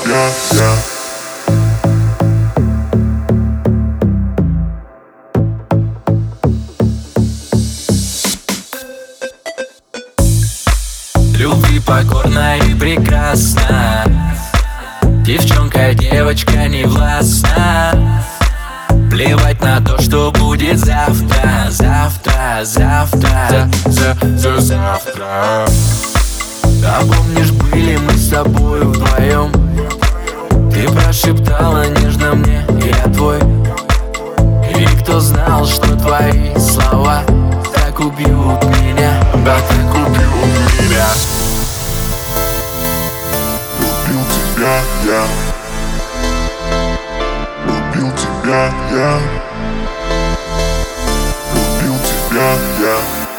тебя я. Любви покорна и прекрасна, девчонка, девочка не властна. Плевать на то, что будет завтра, завтра, завтра, завтра. А помнишь, были мы с тобой вдвоем? Ты прошептала нежно мне: я твой. И кто знал, что твои слова так убьют меня, да так убьют меня. Любил тебя я. Любил тебя я. Любил тебя я.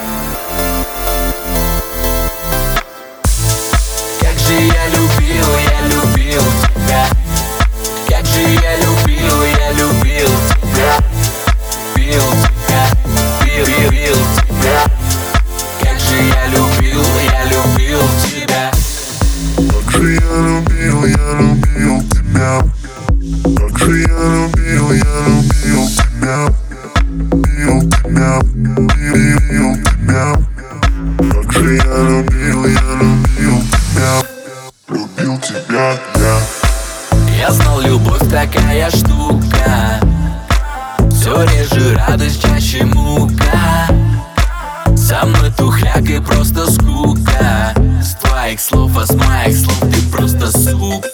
Как же я любил тебя. Как же я любил тебя. Любил тебя, любил тебя. Как же я любил тебя. Как же я любил тебя. Как же я любил тебя. Любил тебя, любил тебя. Как же я любил тебя. Любил тебя я. Я знал, любовь такая штука, все реже радость, чаще мука. Со мной тухляк и просто скука. С твоих слов, а с моих слов ты просто сука.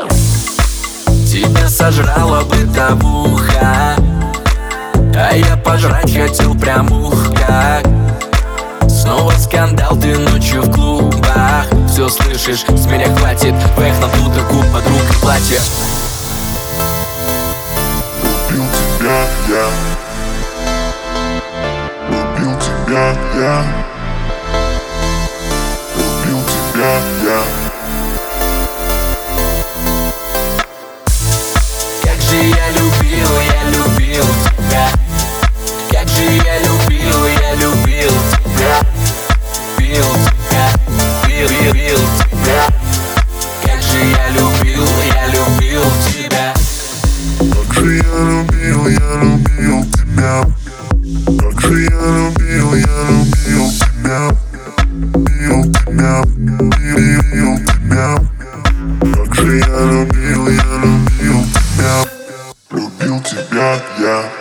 Тебя сожрала бытовуха, а я пожрать хотел прям ух как. Снова скандал, ты ночью в клубах. Все слышишь, с меня хватит. Вэх надута, губ, подруг и платье. Любил тебя я. Любил тебя я. Любил тебя я. Как же я любил тебя. Как же я любил тебя. Любил тебя, любил тебя. Как же я любил тебя. Как же я любил тебя. Как же я любил тебя. Любил тебя, любил тебя. Как же я любил тебя. Любил тебя я.